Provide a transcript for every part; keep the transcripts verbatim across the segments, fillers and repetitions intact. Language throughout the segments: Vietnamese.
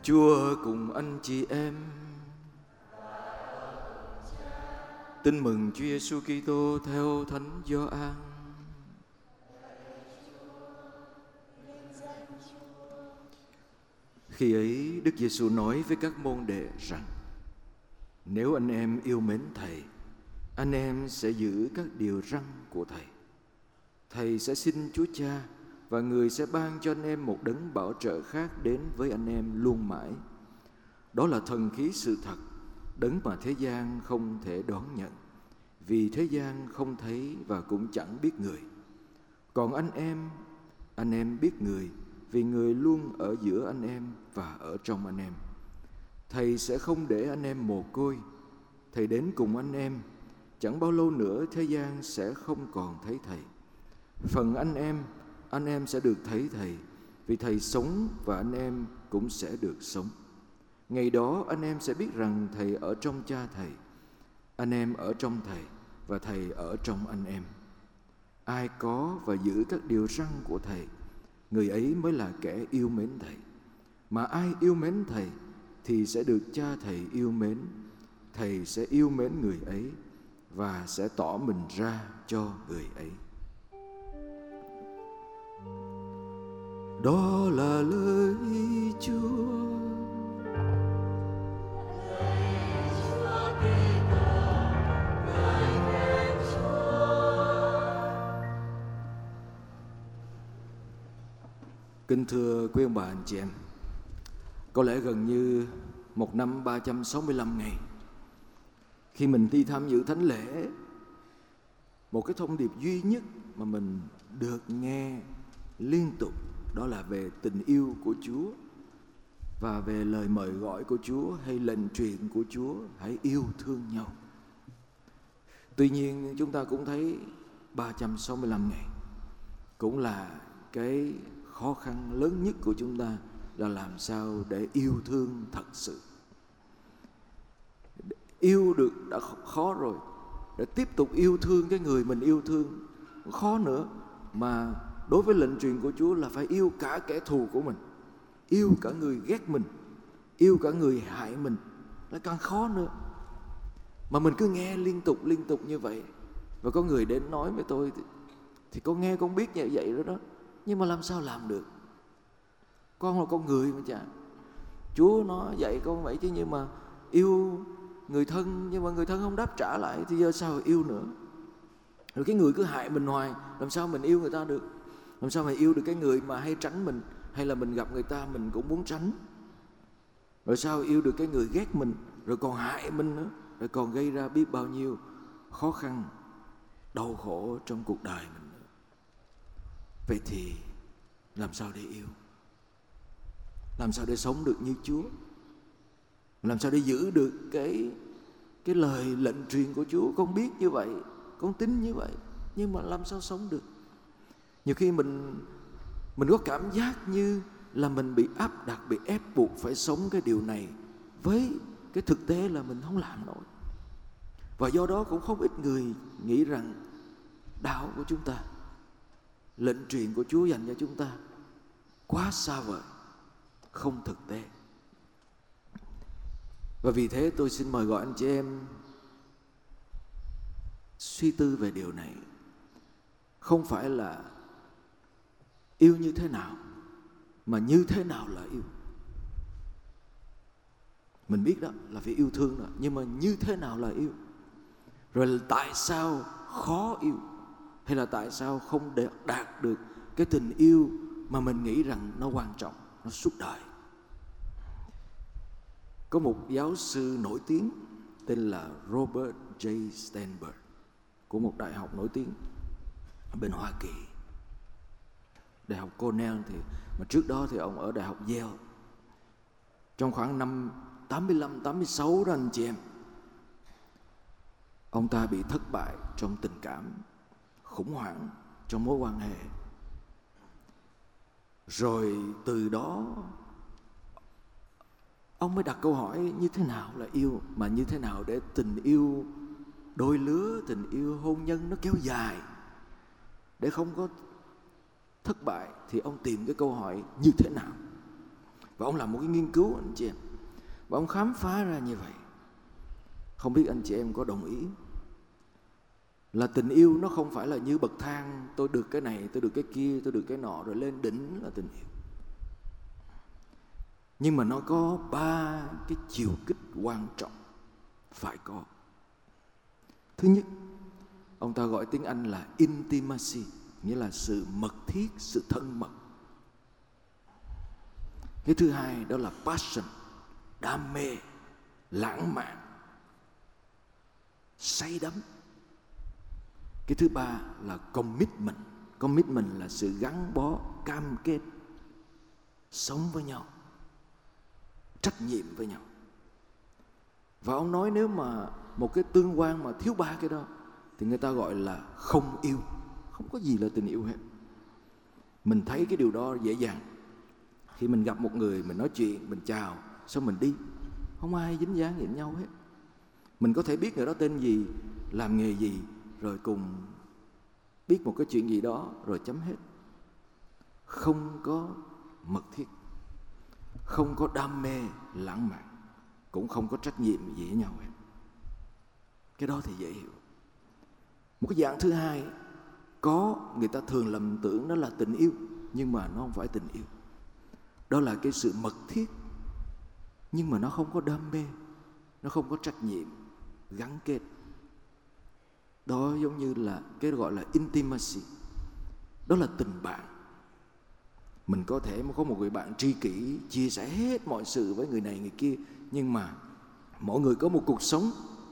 Chúa cùng anh chị em. Tin mừng Chúa Giêsu Kitô theo Thánh Gioan. Khi ấy Đức Giêsu nói với các môn đệ rằng: nếu anh em yêu mến Thầy, anh em sẽ giữ các điều răn của Thầy. Thầy sẽ xin Chúa Cha, và Người sẽ ban cho anh em một đấng bảo trợ khác đến với anh em luôn mãi. Đó là thần khí sự thật, đấng mà thế gian không thể đón nhận, vì thế gian không thấy và cũng chẳng biết Người. Còn anh em, anh em biết Người, vì Người luôn ở giữa anh em và ở trong anh em. Thầy sẽ không để anh em mồ côi. Thầy đến cùng anh em. Chẳng bao lâu nữa thế gian sẽ không còn thấy Thầy. Phần anh em, anh em sẽ được thấy Thầy, vì Thầy sống và anh em cũng sẽ được sống. Ngày đó anh em sẽ biết rằng Thầy ở trong Cha Thầy, anh em ở trong Thầy và Thầy ở trong anh em. Ai có và giữ các điều răn của Thầy, người ấy mới là kẻ yêu mến Thầy. Mà ai yêu mến Thầy thì sẽ được Cha Thầy yêu mến. Thầy sẽ yêu mến người ấy và sẽ tỏ mình ra cho người ấy. Đó là lời Chúa. Kính thưa quý ông bà anh chị em, có lẽ gần như một năm ba trăm sáu mươi lăm ngày, khi mình đi tham dự thánh lễ, một cái thông điệp duy nhất mà mình được nghe liên tục, đó là về tình yêu của Chúa và về lời mời gọi của Chúa hay lệnh truyền của Chúa: hãy yêu thương nhau. Tuy nhiên chúng ta cũng thấy ba trăm sáu mươi lăm ngày cũng là cái khó khăn lớn nhất của chúng ta, là làm sao để yêu thương thật sự. Yêu được đã khó rồi, để tiếp tục yêu thương cái người mình yêu thương khó nữa. Mà đối với lệnh truyền của Chúa là phải yêu cả kẻ thù của mình, yêu cả người ghét mình, yêu cả người hại mình, là càng khó nữa. Mà mình cứ nghe liên tục liên tục như vậy. Và có người đến nói với tôi thì, thì con nghe con biết như vậy rồi đó, nhưng mà làm sao làm được? Con là con người mà chả. Chúa nó dạy con vậy chứ, nhưng mà yêu người thân nhưng mà người thân không đáp trả lại thì giờ sao yêu nữa? Rồi cái người cứ hại mình hoài, làm sao mình yêu người ta được? Làm sao mà yêu được cái người mà hay tránh mình, hay là mình gặp người ta mình cũng muốn tránh? Rồi sao yêu được cái người ghét mình, rồi còn hại mình nữa, rồi còn gây ra biết bao nhiêu khó khăn, đau khổ trong cuộc đời mình nữa. Vậy thì làm sao để yêu? Làm sao để sống được như Chúa? Làm sao để giữ được cái cái lời lệnh truyền của Chúa? Con biết như vậy, con tin như vậy, nhưng mà làm sao sống được? Nhiều khi mình mình có cảm giác như là mình bị áp đặt, bị ép buộc phải sống cái điều này, với cái thực tế là mình không làm nổi. Và do đó cũng không ít người nghĩ rằng đạo của chúng ta, lệnh truyền của Chúa dành cho chúng ta quá xa vời, không thực tế. Và vì thế tôi xin mời gọi anh chị em suy tư về điều này. Không phải là yêu như thế nào, mà như thế nào là yêu. Mình biết đó là phải yêu thương đó, nhưng mà như thế nào là yêu? Rồi là tại sao khó yêu? Hay là tại sao không đạt được cái tình yêu mà mình nghĩ rằng nó quan trọng, nó suốt đời? Có một giáo sư nổi tiếng tên là Robert J. Sternberg của một đại học nổi tiếng ở bên Hoa Kỳ, Đại học Cornell, thì mà trước đó thì ông ở Đại học Yale. Trong khoảng năm tám mươi lăm tám mươi sáu đó anh chị em, ông ta bị thất bại trong tình cảm, khủng hoảng trong mối quan hệ. Rồi từ đó ông mới đặt câu hỏi như thế nào là yêu, mà như thế nào để tình yêu đôi lứa, tình yêu hôn nhân nó kéo dài, để không có thất bại. Thì ông tìm cái câu hỏi như thế nào. Và ông làm một cái nghiên cứu anh chị em, và ông khám phá ra như vậy. Không biết anh chị em có đồng ý là tình yêu nó không phải là như bậc thang, tôi được cái này, tôi được cái kia, tôi được cái nọ rồi lên đỉnh là tình yêu. Nhưng mà nó có ba cái chiều kích quan trọng phải có. Thứ nhất, ông ta gọi tiếng Anh là intimacy, nghĩa là sự mật thiết, sự thân mật. Cái thứ hai đó là passion, đam mê, lãng mạn, say đắm. Cái thứ ba là commitment. Commitment là sự gắn bó, cam kết, sống với nhau, trách nhiệm với nhau. Và ông nói nếu mà một cái tương quan mà thiếu ba cái đó thì người ta gọi là không yêu. Không có gì là tình yêu hết. Mình thấy cái điều đó dễ dàng. Khi mình gặp một người, mình nói chuyện, mình chào, xong mình đi, không ai dính dáng nhìn nhau hết. Mình có thể biết người đó tên gì, làm nghề gì, rồi cùng biết một cái chuyện gì đó, rồi chấm hết. Không có mật thiết, không có đam mê, lãng mạn, cũng không có trách nhiệm gì với nhau hết. Cái đó thì dễ hiểu. Một cái dạng thứ hai, có người ta thường lầm tưởng đó là tình yêu, nhưng mà nó không phải tình yêu. Đó là cái sự mật thiết, nhưng mà nó không có đam mê, nó không có trách nhiệm, gắn kết. Đó giống như là cái gọi là intimacy. Đó là tình bạn. Mình có thể có một người bạn tri kỷ, chia sẻ hết mọi sự với người này người kia, nhưng mà mỗi người có một cuộc sống,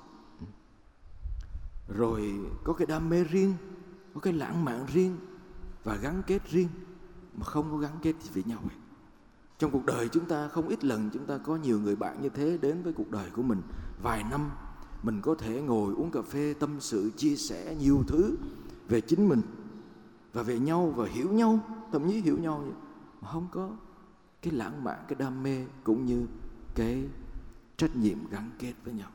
rồi có cái đam mê riêng, có cái lãng mạn riêng và gắn kết riêng, mà không có gắn kết gì với nhau hết. Trong cuộc đời chúng ta không ít lần chúng ta có nhiều người bạn như thế đến với cuộc đời của mình. Vài năm mình có thể ngồi uống cà phê, tâm sự, chia sẻ nhiều thứ về chính mình và về nhau, và hiểu nhau, thậm chí hiểu nhau, mà không có cái lãng mạn, cái đam mê cũng như cái trách nhiệm gắn kết với nhau.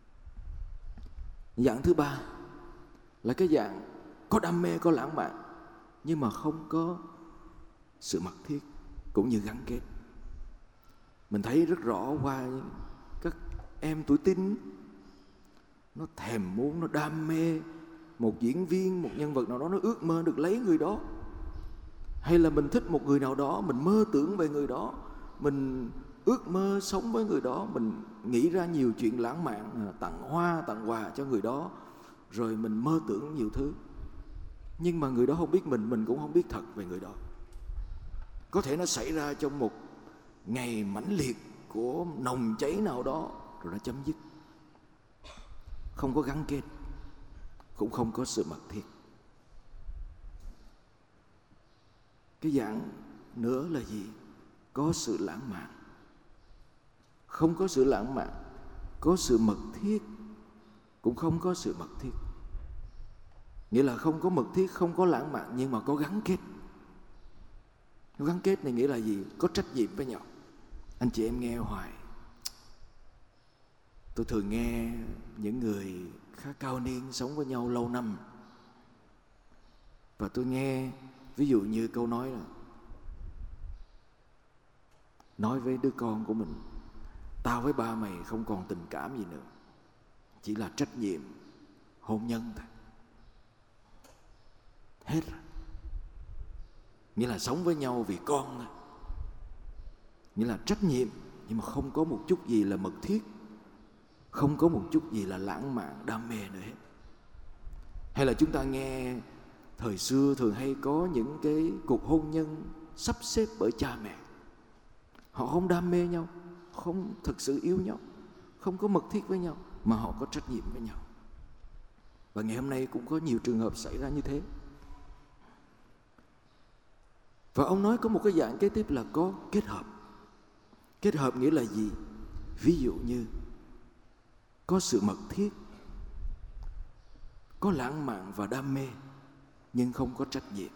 Dạng thứ ba là cái dạng có đam mê, có lãng mạn, nhưng mà không có sự mật thiết cũng như gắn kết. Mình thấy rất rõ qua các em tuổi teen, nó thèm muốn, nó đam mê một diễn viên, một nhân vật nào đó, nó ước mơ được lấy người đó. Hay là mình thích một người nào đó, mình mơ tưởng về người đó, mình ước mơ sống với người đó, mình nghĩ ra nhiều chuyện lãng mạn, tặng hoa, tặng quà cho người đó, rồi mình mơ tưởng nhiều thứ. Nhưng mà người đó không biết mình, mình cũng không biết thật về người đó. Có thể nó xảy ra trong một ngày mãnh liệt của nồng cháy nào đó, rồi nó chấm dứt. Không có gắn kết, cũng không có sự mật thiết. Cái dạng nữa là gì? Có sự lãng mạn, không có sự lãng mạn, có sự mật thiết, cũng không có sự mật thiết. Nghĩa là không có mật thiết, không có lãng mạn, nhưng mà có gắn kết. Gắn kết này nghĩa là gì? Có trách nhiệm với nhau. Anh chị em nghe hoài, tôi thường nghe những người khá cao niên sống với nhau lâu năm, và tôi nghe ví dụ như câu nói là nói với đứa con của mình: tao với ba mày không còn tình cảm gì nữa, chỉ là trách nhiệm hôn nhân thôi, hết rồi. Nghĩa là sống với nhau vì con thôi, nghĩa là trách nhiệm, nhưng mà không có một chút gì là mật thiết, không có một chút gì là lãng mạn, đam mê nữa hết. Hay là chúng ta nghe thời xưa thường hay có những cái cuộc hôn nhân sắp xếp bởi cha mẹ. Họ không đam mê nhau, không thực sự yêu nhau, không có mật thiết với nhau, mà họ có trách nhiệm với nhau. Và ngày hôm nay cũng có nhiều trường hợp xảy ra như thế. Và ông nói có một cái dạng kế tiếp là có kết hợp. Kết hợp nghĩa là gì? Ví dụ như có sự mật thiết, có lãng mạn và đam mê, nhưng không có trách nhiệm.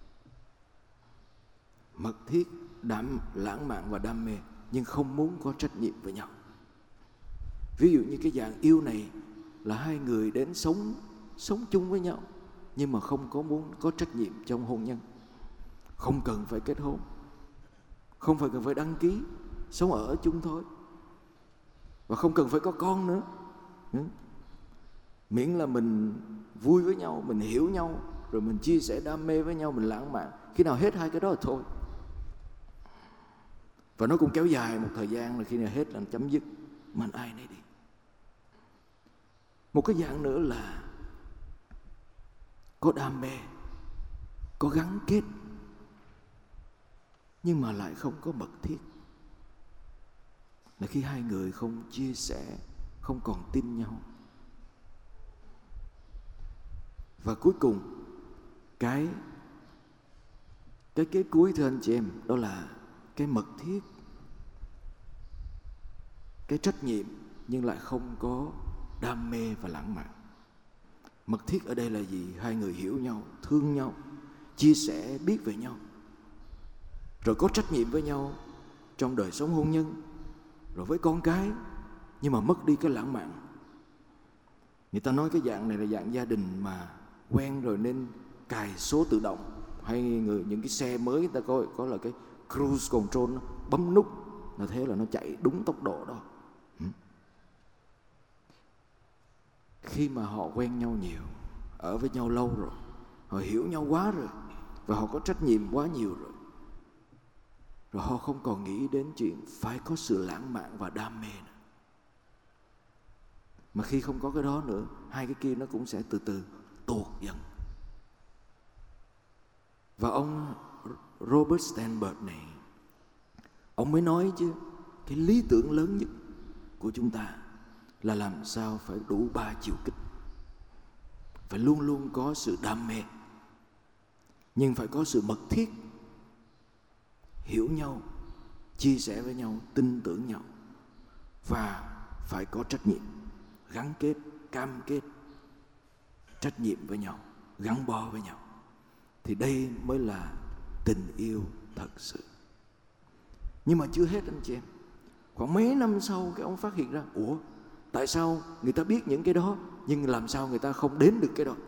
Mật thiết, đam, lãng mạn và đam mê, nhưng không muốn có trách nhiệm với nhau. Ví dụ như cái dạng yêu này là hai người đến sống sống chung với nhau, nhưng mà không có muốn có trách nhiệm trong hôn nhân. Không cần phải kết hôn, không phải cần phải đăng ký, sống ở chung thôi. Và không cần phải có con nữa. Ừ. Miễn là mình vui với nhau, mình hiểu nhau, rồi mình chia sẻ đam mê với nhau, mình lãng mạn. Khi nào hết hai cái đó là thôi. Và nó cũng kéo dài một thời gian, là khi nào hết là chấm dứt, mình ai nấy đi. Một cái dạng nữa là có đam mê, có gắn kết, nhưng mà lại không có mật thiết. Là khi hai người không chia sẻ, không còn tin nhau. Và cuối cùng, cái cái cái cuối thưa anh chị em, đó là cái mật thiết, cái trách nhiệm nhưng lại không có đam mê và lãng mạn. Mật thiết ở đây là gì? Hai người hiểu nhau, thương nhau, chia sẻ, biết về nhau, rồi có trách nhiệm với nhau trong đời sống hôn nhân, rồi với con cái, nhưng mà mất đi cái lãng mạn. Người ta nói cái dạng này là dạng gia đình mà quen rồi nên cài số tự động, hay người những cái xe mới người ta có có là cái cruise control, bấm nút là thế là nó chạy đúng tốc độ đó. Khi mà họ quen nhau nhiều, ở với nhau lâu rồi, họ hiểu nhau quá rồi, và họ có trách nhiệm quá nhiều rồi, rồi họ không còn nghĩ đến chuyện phải có sự lãng mạn và đam mê nữa. Mà khi không có cái đó nữa, hai cái kia nó cũng sẽ từ từ tuột dần. Và ông Robert Sternberg này, ông mới nói chứ, cái lý tưởng lớn nhất của chúng ta là làm sao phải đủ ba chiều kích. Phải luôn luôn có sự đam mê, nhưng phải có sự mật thiết, hiểu nhau, chia sẻ với nhau, tin tưởng nhau, và phải có trách nhiệm, gắn kết, cam kết, trách nhiệm với nhau, gắn bó với nhau. Thì đây mới là tình yêu thật sự. Nhưng mà chưa hết anh chị em. Khoảng mấy năm sau cái ông phát hiện ra, ủa, tại sao người ta biết những cái đó nhưng làm sao người ta không đến được cái đó?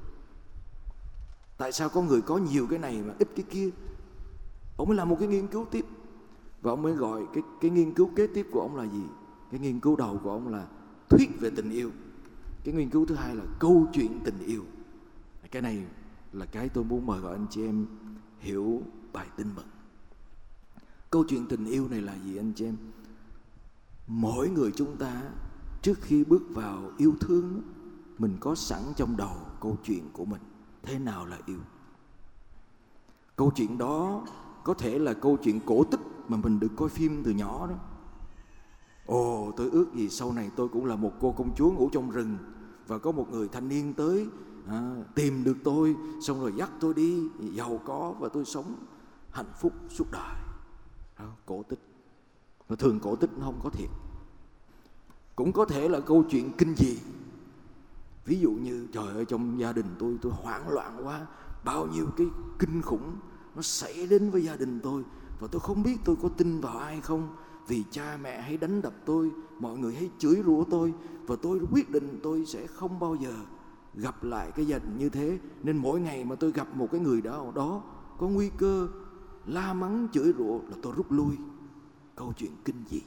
Tại sao có người có nhiều cái này mà ít cái kia? Ông mới làm một cái nghiên cứu tiếp. Và ông mới gọi cái, cái nghiên cứu kế tiếp của ông là gì? Cái nghiên cứu đầu của ông là thuyết về tình yêu. Cái nghiên cứu thứ hai là câu chuyện tình yêu. Cái này là cái tôi muốn mời gọi anh chị em hiểu bài tin mừng. Câu chuyện tình yêu này là gì anh chị em? Mỗi người chúng ta trước khi bước vào yêu thương, mình có sẵn trong đầu câu chuyện của mình. Thế nào là yêu? Câu chuyện đó có thể là câu chuyện cổ tích mà mình được coi phim từ nhỏ đó. Ồ, tôi ước gì sau này tôi cũng là một cô công chúa ngủ trong rừng, và có một người thanh niên tới à, tìm được tôi, xong rồi dắt tôi đi giàu có, và tôi sống hạnh phúc suốt đời. Đó, cổ tích. Và thường cổ tích nó không có thiệt. Cũng có thể là câu chuyện kinh dị. Ví dụ như trời ơi, trong gia đình tôi tôi hoảng loạn quá, bao nhiêu cái kinh khủng nó xảy đến với gia đình tôi, và tôi không biết tôi có tin vào ai không, vì cha mẹ hay đánh đập tôi, mọi người hay chửi rủa tôi, và tôi quyết định tôi sẽ không bao giờ gặp lại cái gia đình như thế. Nên mỗi ngày mà tôi gặp một cái người đó, đó có nguy cơ la mắng chửi rủa là tôi rút lui. Câu chuyện kinh dị.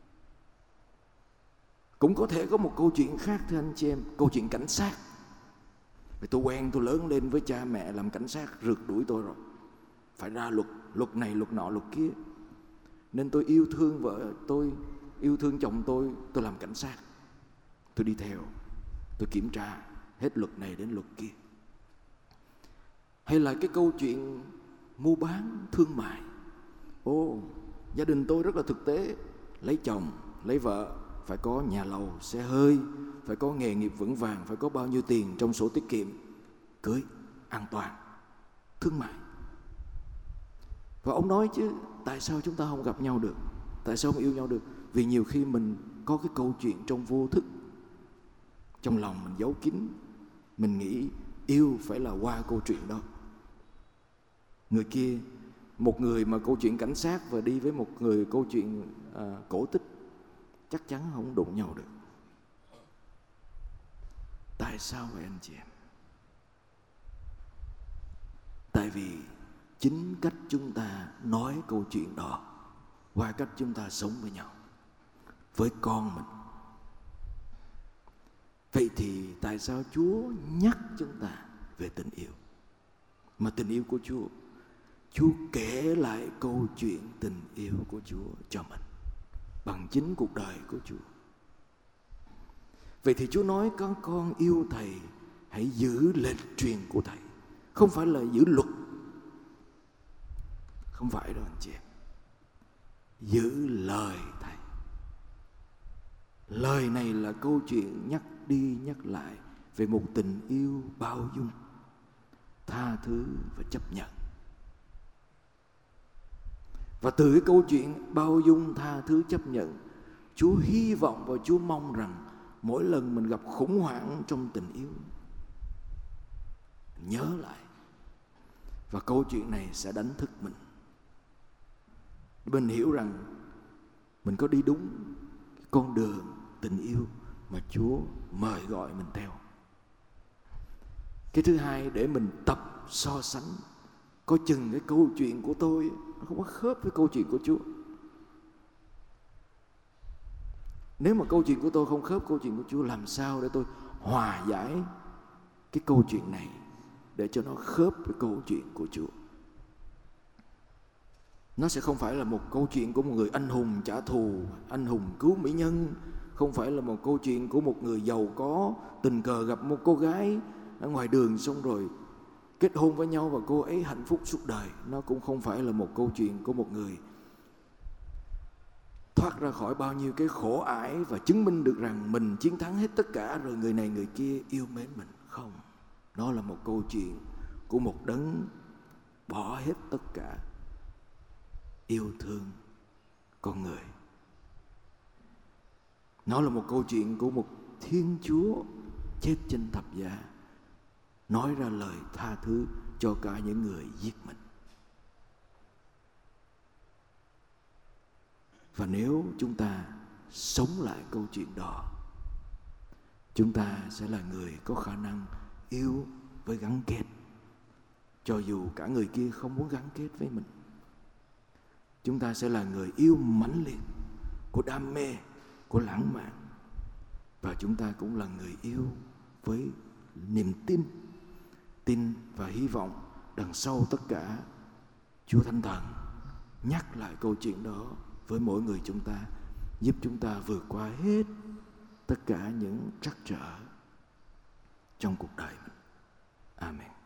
Cũng có thể có một câu chuyện khác thưa anh chị em, câu chuyện cảnh sát. Vì tôi quen, tôi lớn lên với cha mẹ làm cảnh sát, rượt đuổi tôi rồi, phải ra luật, luật này, luật nọ, luật kia. Nên tôi yêu thương vợ tôi, yêu thương chồng tôi, tôi làm cảnh sát. Tôi đi theo, tôi kiểm tra hết luật này đến luật kia. Hay là cái câu chuyện mua bán, thương mại. Ồ, gia đình tôi rất là thực tế. Lấy chồng, lấy vợ, phải có nhà lầu, xe hơi, phải có nghề nghiệp vững vàng, phải có bao nhiêu tiền trong sổ tiết kiệm, cưới, an toàn, thương mại. Và ông nói chứ, tại sao chúng ta không gặp nhau được? Tại sao không yêu nhau được? Vì nhiều khi mình có cái câu chuyện trong vô thức, trong lòng mình giấu kín. Mình nghĩ yêu phải là qua câu chuyện đó. Người kia, một người mà câu chuyện cảnh sát và đi với một người câu chuyện à, cổ tích, chắc chắn không đụng nhau được. Tại sao vậy anh chị em? Tại vì chính cách chúng ta nói câu chuyện đó qua cách chúng ta sống với nhau, với con mình. Vậy thì tại sao Chúa nhắc chúng ta về tình yêu? Mà tình yêu của Chúa, Chúa kể lại câu chuyện tình yêu của Chúa cho mình bằng chính cuộc đời của Chúa. Vậy thì Chúa nói con con yêu Thầy, hãy giữ lệnh truyền của Thầy. Không phải là giữ luật, không phải đâu anh chị em. Giữ lời Thầy. Lời này là câu chuyện nhắc đi nhắc lại về một tình yêu bao dung, tha thứ và chấp nhận. Và từ cái câu chuyện bao dung, tha thứ, chấp nhận, Chúa hy vọng và Chúa mong rằng mỗi lần mình gặp khủng hoảng trong tình yêu, nhớ lại. Và câu chuyện này sẽ đánh thức mình. Mình hiểu rằng mình có đi đúng con đường tình yêu mà Chúa mời gọi mình theo. Cái thứ hai, để mình tập so sánh. Có chừng cái câu chuyện của tôi nó không có khớp với câu chuyện của Chúa. Nếu mà câu chuyện của tôi không khớp câu chuyện của Chúa, làm sao để tôi hòa giải cái câu chuyện này để cho nó khớp với câu chuyện của Chúa? Nó sẽ không phải là một câu chuyện của một người anh hùng trả thù, anh hùng cứu mỹ nhân. Không phải là một câu chuyện của một người giàu có tình cờ gặp một cô gái ở ngoài đường xong rồi kết hôn với nhau và cô ấy hạnh phúc suốt đời. Nó cũng không phải là một câu chuyện của một người thoát ra khỏi bao nhiêu cái khổ ải và chứng minh được rằng mình chiến thắng hết tất cả rồi người này người kia yêu mến mình. Không, nó là một câu chuyện của một đấng bỏ hết tất cả, yêu thương con người. Nó là một câu chuyện của một Thiên Chúa chết trên thập giá, nói ra lời tha thứ cho cả những người giết mình. Và nếu chúng ta sống lại câu chuyện đó, chúng ta sẽ là người có khả năng yêu với gắn kết, cho dù cả người kia không muốn gắn kết với mình. Chúng ta sẽ là người yêu mãnh liệt, của đam mê, của lãng mạn. Và chúng ta cũng là người yêu với niềm tin, tin và hy vọng đằng sau tất cả. Chúa Thánh Thần nhắc lại câu chuyện đó với mỗi người chúng ta, giúp chúng ta vượt qua hết tất cả những trắc trở trong cuộc đời mình. Amen.